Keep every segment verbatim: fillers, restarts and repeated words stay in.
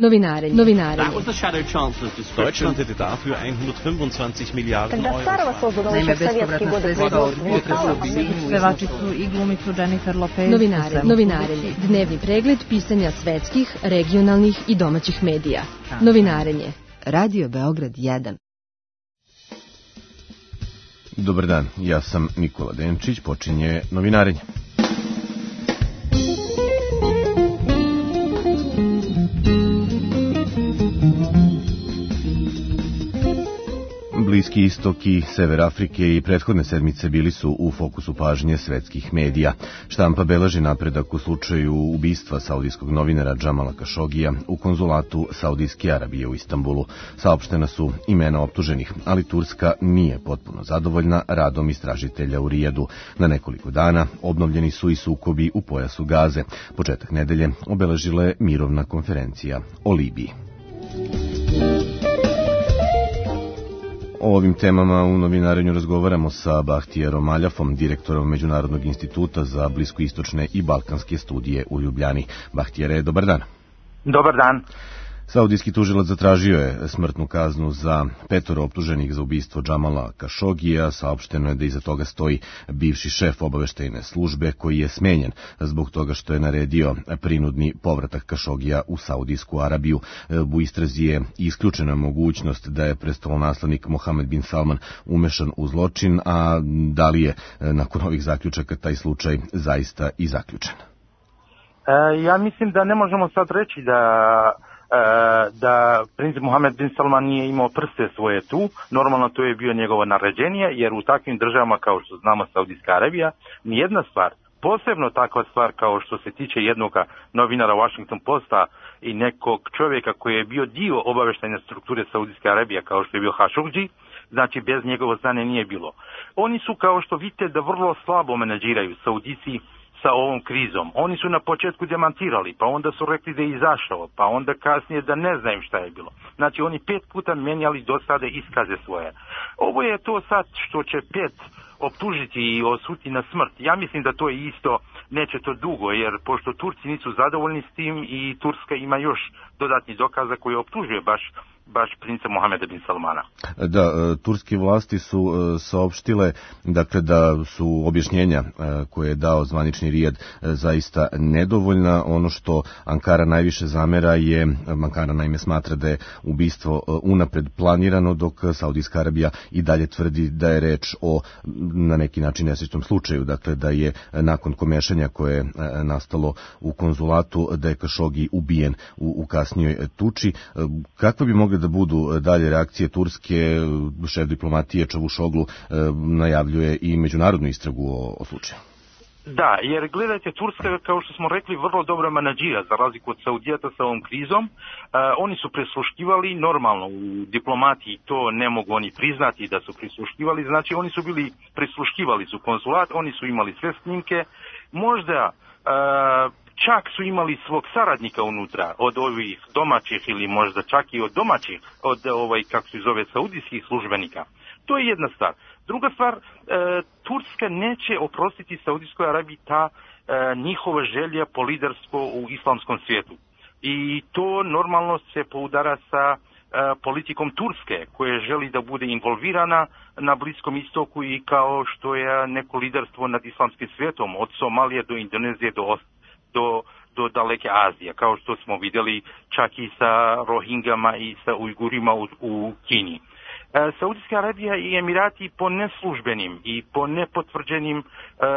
Novinarenje. Novinarenje. Deutschland hätte dafür hundertfünfundzwanzig Milliarden Euro. Naime, bespovratna sredstva od pevačicu i glumicu Jennifer Lopez. Novinarenje. Novinarenje. Dnevni pregled pisanja svetskih, regionalnih i domaćih medija. Novinarenje. Radio Beograd jedan. Dobar dan, ja sam Nikola Denčić, počinje Novinarenje. Bliski istok i sever Afrike i prethodne sedmice bili su u fokusu pažnje svetskih medija. Štampa beleži napredak u slučaju ubistva saudijskog novinara Džamala Kašogija u konzulatu Saudijske Arabije u Istanbulu. Saopštena su imena optuženih, ali Turska nije potpuno zadovoljna radom istražitelja u Rijadu. Na nekoliko dana obnovljeni su i sukobi u pojasu Gaze. Početak nedelje obeležila je mirovna konferencija o Libiji. O ovim temama u Novinarenju razgovaramo sa Bahtijerom Aljafom, direktorom Međunarodnog instituta za bliskoistočne i balkanske studije u Ljubljani. Bahtijere, dobar dan. Dobar dan. Saudijski tužilac zatražio je smrtnu kaznu za petoro optuženih za ubistvo Džamala Kašogija. Saopšteno je da iza toga stoji bivši šef obaveštajne službe koji je smenjen zbog toga što je naredio prinudni povratak Kašogija u Saudijsku Arabiju. U istrazi je isključena mogućnost da je prestolonaslednik Mohamed bin Salman umešan u zločin, a da li je nakon ovih zaključaka taj slučaj zaista i zaključen? E, ja mislim da ne možemo sad reći da da princ Mohamed bin Salman nije imao prste svoje tu. Normalno to je bio njegovo naređenje, jer u takvim državama kao što znamo Saudijska Arabija, nijedna stvar, posebno takva stvar kao što se tiče jednog novinara Washington Posta i nekog čovjeka koji je bio dio obavještajne strukture Saudijske Arabije kao što je bio Hašogđi, znači bez njegovo znanja nije bilo. Oni su, kao što vidite, da vrlo slabo menadžiraju Saudici sa ovom krizom. Oni su na početku demantirali, pa onda su rekli da je izašao, pa onda kasnije da ne znaju šta je bilo. Znači oni pet puta menjali do sada iskaze svoje. Ovo je to sad što će pet optužiti i osuti na smrt. Ja mislim da to je isto, neće to dugo, jer pošto Turci nisu zadovoljni s tim i Turska ima još dodatni dokaza koji optužuje baš baš princa Mohameda bin Salmana. Da, turske vlasti su saopštile dakle da su objašnjenja koje je dao zvanični Rijad zaista nedovoljna. Ono što Ankara najviše zamera je, Ankara naime smatra da je ubistvo unapred planirano, dok Saudijska Arabija i dalje tvrdi da je reč o na neki način nesrećnom slučaju, dakle da je nakon komešanja koje je nastalo u konzulatu da je Kašogi ubijen u, u kasnijoj tuči. Kakve bi mogli da budu dalje reakcije Turske? Šef diplomatije Čavuşoglu najavljuje i međunarodnu istragu o, o slučaju. Da, jer gledajte, Turska, kao što smo rekli, vrlo dobro menadžira, za razliku od Saudijata sa ovom krizom. Uh, oni su prisluškivali, normalno u diplomatiji to ne mogu oni priznati da su prisluškivali, znači oni su bili, prisluškivali su konzulat, oni su imali sve snimke, možda uh, čak su imali svog saradnika unutra od ovih domaćih ili možda čak i od domaćih, od ovaj, kako se zove, saudijskih službenika. To je jedna stvar. Druga stvar, e, Turska neće oprostiti Saudijskoj Arabiji ta e, njihova želja po liderstvu u islamskom svijetu. I to normalno se poudara sa e, politikom Turske, koja želi da bude involvirana na Bliskom istoku i kao što je neko liderstvo nad islamskim svijetom, od Somalije do Indonezije do, do, do daleke Azije, kao što smo vidjeli čak i sa Rohingama i sa Ujgurima u, u Kini. Saudijska Arabija i Emirati po neslužbenim i po nepotvrđenim e,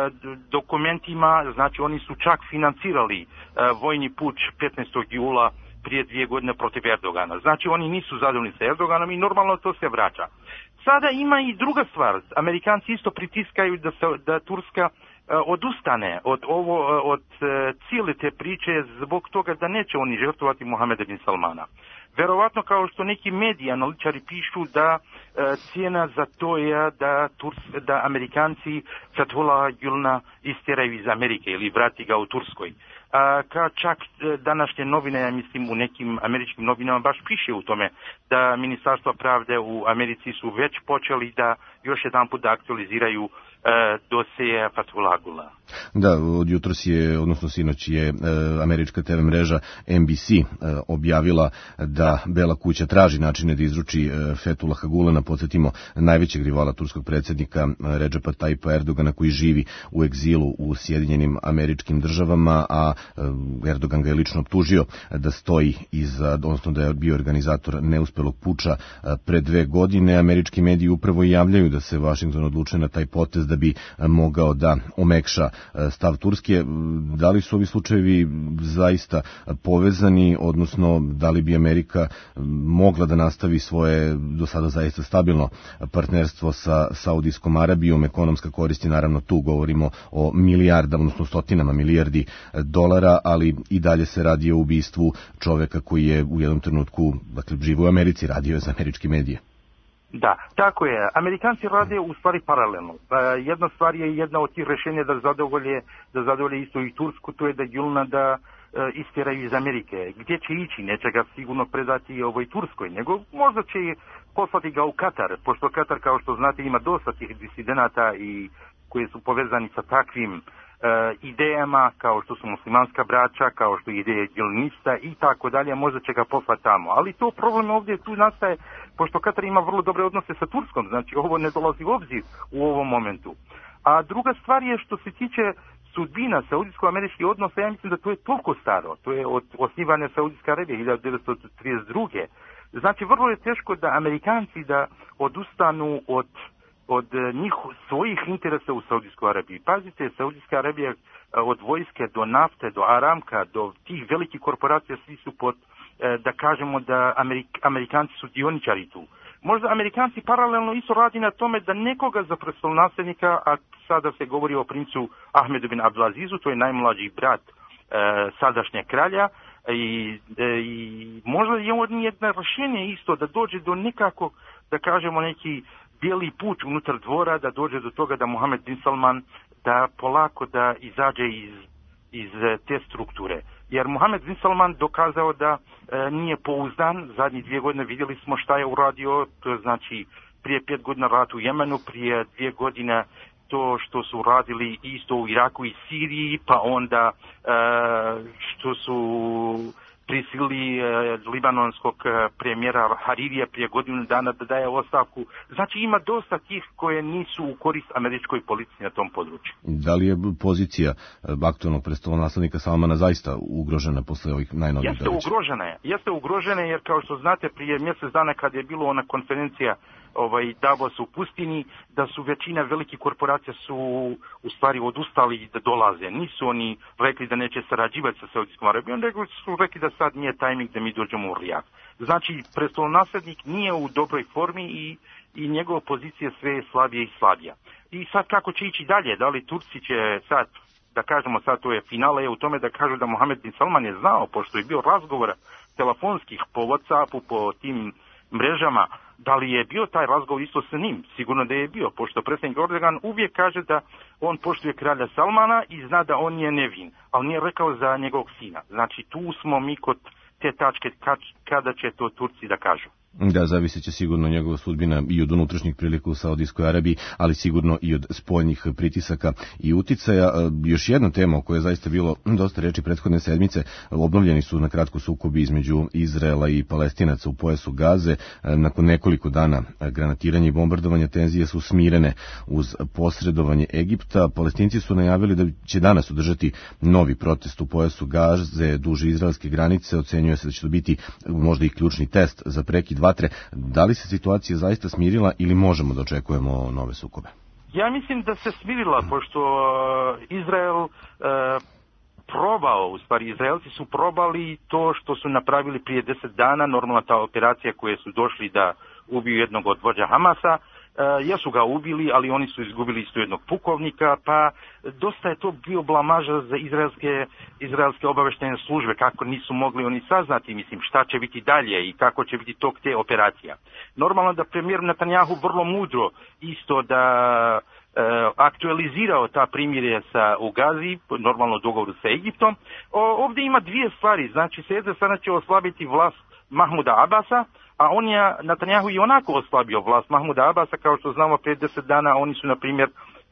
dokumentima, znači oni su čak financirali e, vojni puč petnaestog jula prije dvije godine protiv Erdogana. Znači oni nisu zadovoljni sa Erdoganom i normalno to se vraća. Sada ima i druga stvar. Amerikanci isto pritiskaju da, se, da Turska e, odustane od, ovo, od e, cijele te priče zbog toga da neće oni žrtvovati Mohameda bin Salmana. Verovatno, kao što neki mediji analitičari pišu, da e, cijena za to je da, Turs, da Amerikanci Fethullah Gül'na istjeraju iz Amerike ili vrati ga u Turskoj. E, a, ka čak današnje novine, ja mislim u nekim američkim novinama baš piše u tome da Ministarstvo pravde u Americi su već počeli da još jedan put da aktualiziraju dosije Fethullah Gula. Da, od jutros je, odnosno sinoć je američka te ve mreža en bi si objavila da Bela kuća traži načine da izruči Fethullaha Gulena, podsjetimo, najvećeg rivala turskog predsjednika Redžepa Tayyipa Erdogana, koji živi u egzilu u Sjedinjenim Američkim Državama, a Erdogan ga je lično optužio da stoji iza, odnosno da je bio organizator neuspelog puča pre dve godine. Američki mediji upravo javljaju da se Vašington odlučuje na taj potez da bi mogao da omekša stav Turske. Da li su ovi slučajevi zaista povezani, odnosno da li bi Amerika mogla da nastavi svoje do sada zaista stabilno partnerstvo sa Saudijskom Arabijom? Ekonomska korist je, naravno, tu govorimo o milijardama, odnosno stotinama milijardi dolara, ali i dalje se radi o ubistvu čoveka koji je u jednom trenutku, dakle, živo u Americi, radio je za američke medije. Da, tako je. Amerikanci rade u stvari paralelno. Jedna stvar je, jedna od tih rešenja da zadovolje, da zadovolje isto i Tursku, to je da Gulena da istjeraju iz Amerike. Gdje će ići? Neće ga sigurno predati ovoj Turskoj, nego možda će poslati ga u Katar, pošto Katar, kao što znate, ima dosta tih disidenata i koji su povezani sa takvim uh, idejama, kao što su muslimanska braća, kao što je ideje Gulenista i tako dalje, možda će ga poslati tamo. Ali to problem ovdje tu nastaje, pošto Katar ima vrlo dobre odnose sa Turskom, znači ovo ne dolazi u obzir u ovom momentu. A druga stvar je što se tiče sudbina saudijsko-američkih odnosa, ja mislim da to je toliko staro, to je od osnivanja Saudijske Arabije hiljadu devetsto trideset druge. Znači vrlo je teško da Amerikanci da odustanu od od njih svojih interesa u Saudijskoj Arabiji. Pazite, Saudijska Arabija od vojske do nafte, do Aramka, do tih velikih korporacija, svi su pod, da kažemo da Amerik, Amerikanci su dioničari tu. Možda Amerikanci paralelno isto radi na tome da nekoga za prestolonaslednika, a sada se govori o princu Ahmedu bin Abdulazizu, to je najmlađi brat e, sadašnjeg kralja, i, e, i možda je on jedno rješenje isto da dođe do nekako, da kažemo, neki bijeli put unutar dvora, da dođe do toga da Mohamed bin Salman da polako da izađe iz, iz te strukture. Jer Mohamed bin Salman dokazao da e, nije pouzdan. Zadnji dvije godine vidjeli smo šta je uradio, to znači prije pet godina rat u Jemenu, prije dvije godine to što su radili isto u Iraku i Siriji, pa onda e, što su prisilili e, libanonskog e, premijera Haririja prije godinu dana da daje ostavku. Znači ima dosta tih koje nisu u korist američkoj policiji na tom području. Da li je pozicija aktualnog prestolonaslednika Salmana zaista ugrožena posle ovih najnovijih događaja? Jeste ugrožena je. Jeste ugrožena jer, kao što znate, prije mjesec dana kad je bilo ona konferencija ovaj Davos u pustini, da su većina velikih korporacija su u stvari odustali da dolaze. Nisu oni rekli da neće sarađivati sa Saudijskom Arabijom, nego su rekli da sad nije tajming da mi dođemo u Rijad. Znači, prestolonaslednik nije u dobroj formi i, i njegova pozicija sve je slabija i slabija. I sad kako će ići dalje? Da li Turci će sad, da kažemo sad, to je finale je u tome da kažu da Mohamed bin Salman je znao, pošto je bio razgovor telefonskih po WhatsAppu, po tim mrežama, da li je bio taj razgovor isto sa njim? Sigurno da je bio, pošto predsjednik Erdogan uvijek kaže da on poštuje kralja Salmana i zna da on je nevin, ali nije rekao za njegovog sina. Znači tu smo mi kod te tačke kada će to Turci da kažu. Da, zavisit će sigurno njegova sudbina i od unutrašnjih prilika u Saudijskoj Arabiji, ali sigurno i od spoljnih pritisaka i uticaja. Još jedna tema o kojoj je zaista bilo dosta reči prethodne sedmice, obnovljeni su na kratko sukobi između Izraela i Palestinaca u pojasu Gaze. Nakon nekoliko dana granatiranja i bombardovanja tenzije su smirene uz posredovanje Egipta. Palestinci su najavili da će danas održati novi protest u pojasu Gaze duž izraelske granice. Ocenjuje se da će to biti možda i ključni test za prekid vatre. Da li se situacija zaista smirila ili možemo da očekujemo nove sukobe? Ja mislim da se smirila, pošto Izrael uh, probao, u stvari Izraelci su probali to što su napravili prije deset dana, normalna ta operacija koje su došli da ubiju jednog od vođa Hamasa. Uh, jesu ga ubili, ali oni su izgubili isto jednog pukovnika, pa dosta je to bio blamaža za izraelske, izraelske obaveštene službe, kako nisu mogli oni saznati, mislim, šta će biti dalje i kako će biti tok te operacija. Normalno da premijer Netanjahu vrlo mudro isto da aktualizirao ta primirje sa u Gazi, normalno dogovoru sa Egiptom. O, ovdje ima dvije stvari, znači s jedne strane će oslabiti vlast Mahmuda Abasa, a on je Netanjahu i onako oslabio vlast Mahmuda Abasa, kao što znamo prije deset dana oni su na primjer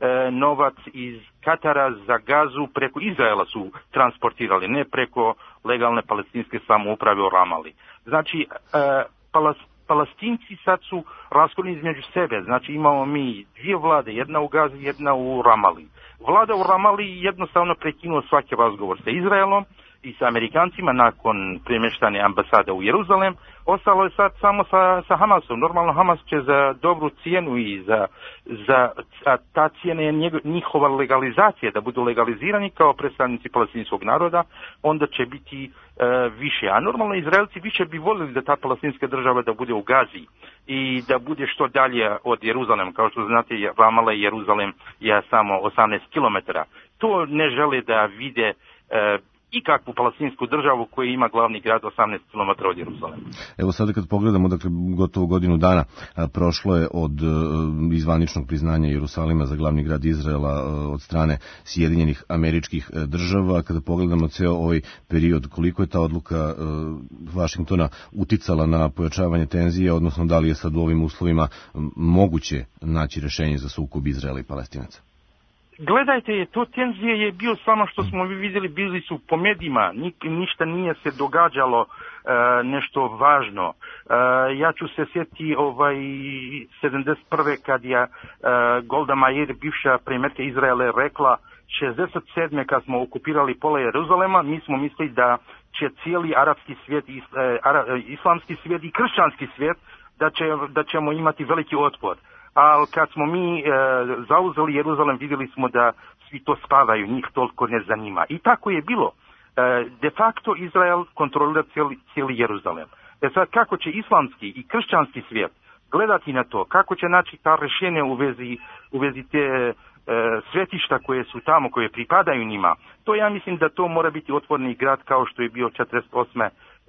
novac iz Katara za Gazu preko Izraela su transportirali, ne preko legalne palestinske samouprave u Ramali. Znači, palas, Palestinci sad su raskolni između sebe, znači imamo mi dvije vlade, jedna u Gazi, jedna u Ramali. Vlada u Ramali jednostavno prekinula svaki razgovor sa Izraelom i sa Amerikancima nakon premještane ambasade u Jeruzalem. Ostalo je sad samo sa, sa Hamasom. Normalno Hamas će za dobru cijenu i za, za a ta cijena je njego, njihova legalizacija, da budu legalizirani kao predstavnici palestinskog naroda, onda će biti e, više. A normalno Izraelci više bi voljeli da ta palestinska država da bude u Gazi i da bude što dalje od Jeruzalema. Kao što znate, Ramala i Jeruzalem je samo osamnaest kilometara. To ne žele da vide e, i kakvu palestinsku državu koja ima glavni grad osamnaest kilometara od Jeruzalema. Evo sada kad pogledamo, dakle, gotovo godinu dana a, prošlo je od a, izvaničnog priznanja Jerusalima za glavni grad Izraela a, od strane Sjedinjenih Američkih a, država. Kada pogledamo ceo ovaj period, koliko je ta odluka a, Vašingtona uticala na pojačavanje tenzije, odnosno da li je sad u ovim uslovima m, moguće naći rešenje za sukob Izraela i Palestinaca? Gledajte, to tenzije je bio samo što smo vi vidjeli, bili su po medijima, Nik, ništa nije se događalo e, nešto važno. E, ja ću se sjetiti ovaj sedamdeset prve kad je e, Golda Meir, bivša premijerka Izraela, rekla šezdeset sedme kad smo okupirali pola Jeruzalema, mi smo mislili da će cijeli arapski svijet, is, e, ara, islamski svijet i kršćanski svijet, da, će, da ćemo imati veliki otpor. Ali kad smo mi e, zauzeli Jeruzalem, vidjeli smo da svi to spavaju, njih toliko ne zanima. I tako je bilo. E, de facto Izrael kontrolira cijeli, cijeli Jeruzalem. E sad, kako će islamski i kršćanski svijet gledati na to, kako će naći ta rješenja u vezi, u vezi te e, svetišta koje su tamo, koje pripadaju njima, to ja mislim da to mora biti otvoreni grad kao što je bio četrdeset osme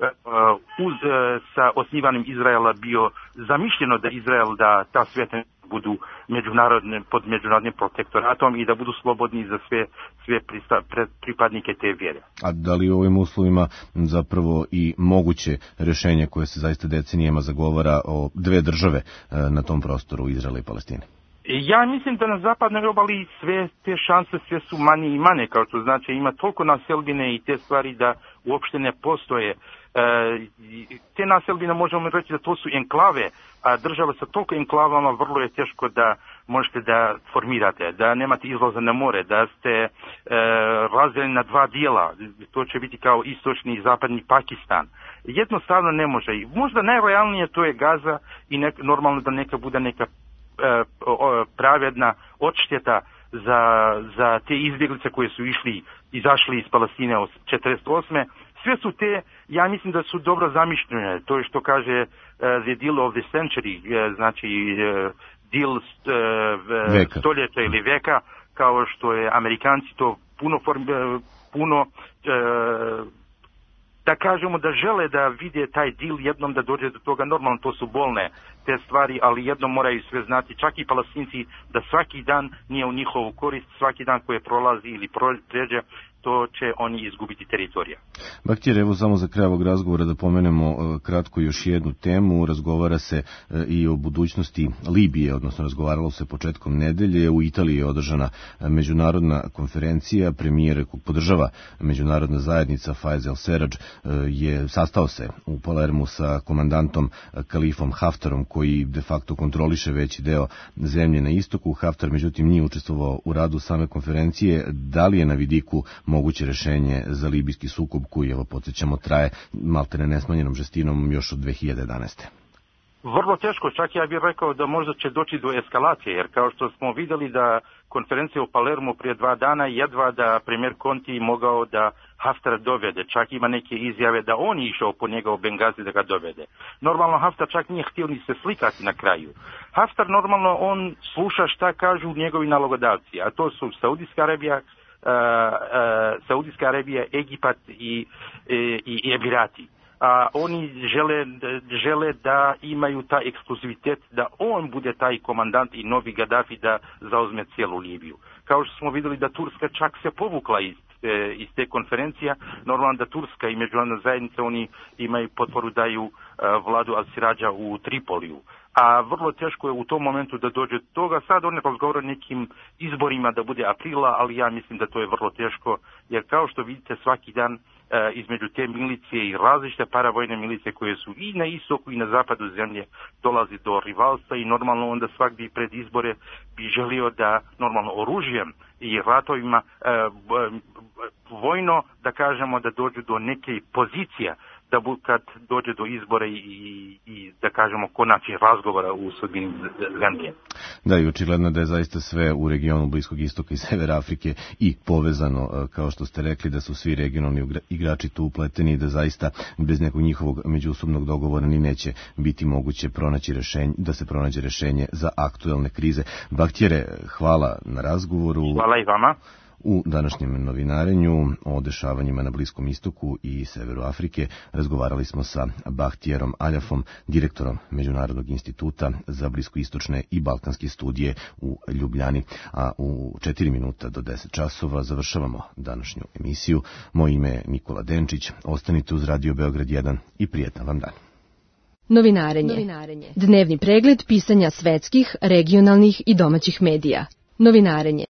uz, sa osnivanjem Izraela bio zamišljeno da Izrael, da ta sveta budu međunarodne, pod međunarodnim protektoratom i da budu slobodni za sve, sve prista, pre, pripadnike te vjere. A da li u ovim uslovima zapravo i moguće rješenje koje se zaista decenijama zagovara o dve države na tom prostoru Izraela i Palestine? Ja mislim da na zapadnoj obali sve te šanse sve su manje i manje, kao što znači ima toliko naseljbine i te stvari da uopšte ne postoje. E, te naseljbine možemo reći da to su enklave, a država sa toliko enklavama vrlo je teško da možete da formirate, da nemate izlaza na more, da ste e, razdeljeni na dva dijela, to će biti kao istočni i zapadni Pakistan. Jednostavno ne može. Možda najrealnije to je Gaza i nek, normalno da neka bude neka pravedna odšteta za, za te izbjeglice koje su išli, izašli iz Palestine od četrdeset osme. Sve su te, ja mislim da su dobro zamišljene. To je što kaže uh, the deal of the century, uh, znači uh, deal uh, stoljeća ili veka, kao što je Amerikanci to puno, form, uh, puno uh, da kažemo da žele da vide taj deal jednom da dođe do toga. Normalno to su bolne te stvari, ali jednom moraju sve znati, čak i Palestinci, da svaki dan nije u njihovu korist, svaki dan koje prolazi ili pređe, to će oni izgubiti teritorija. Bakhtir, evo samo za kraj ovog razgovora da pomenemo uh, kratko još jednu temu. Razgovara se uh, i o budućnosti Libije, odnosno razgovaralo se početkom nedelje. U Italiji je održana uh, međunarodna konferencija. Premijer kog podržava međunarodna zajednica Faiz el-Serraj uh, je sastao se u Palermu sa komandantom uh, Kalifom Haftarom, koji de facto kontroliše veći deo zemlje na istoku. Haftar međutim nije učestvovao u radu same konferencije. Da li je na vidiku moguće rješenje za libijski sukob koji, evo podsjećamo, traje maltene nesmanjenom žestinom još od dve hiljade jedanaeste. Vrlo teško, čak ja bih rekao da možda će doći do eskalacije, jer kao što smo vidjeli da konferencija u Palermu prije dva dana jedva da premijer Conti mogao da Haftara dovede, čak ima neke izjave da on išao po njega u Bengazi da ga dovede. Normalno Haftar čak nije htio ni se slikati na kraju. Haftar normalno on sluša šta kažu njegovi nalogodavci, a to su Saudijska Arabija, Uh, uh, Saudijska Arabija, Egipat i, i, i Emirati. a oni žele, žele da imaju taj ekskluzivitet, da on bude taj komandant i novi Gaddafi da zauzme cijelu Libiju. Kao što smo vidjeli da Turska čak se povukla iz, iz te konferencija, normalno da Turska i međunarodna zajednica, oni imaju potporu daju vladu Al-Sirađa u Tripoliju. A vrlo teško je u tom momentu da dođe do toga. Sad oni razgovaraju o nekim izborima da bude aprila, ali ja mislim da to je vrlo teško, jer kao što vidite svaki dan e, između te milicije i različite paravojne milicije koje su i na istoku i na zapadu zemlje dolazi do rivalstva i normalno onda svaki pred izbore bi želio da normalno oružjem i ratovima e, vojno da kažemo da dođu do neke pozicije da bu, kad dođe do izbora i, i da kažemo konačnih razgovora u sudbini zemlje. Da, i očigledno da je zaista sve u regionu Bliskog istoka i Severa Afrike i povezano, kao što ste rekli, da su svi regionalni igrači tu upleteni i da zaista bez nekog njihovog međusobnog dogovora ni neće biti moguće pronaći rešenje, da se pronađe rešenje za aktuelne krize. Bahtijere, hvala na razgovoru. Hvala i vama. U današnjem novinarenju o dešavanjima na Bliskom istoku i severu Afrike razgovarali smo sa Bahtijerom Aljafom, direktorom Međunarodnog instituta za bliskoistočne i balkanske studije u Ljubljani. A u četiri minuta do deset časova završavamo današnju emisiju. Moje ime je Nikola Denčić. Ostanite uz Radio Beograd jedan i prijetan vam dan. Novinarenje. Novinarenje. Dnevni pregled pisanja svetskih, regionalnih i domaćih medija. Novinarenje.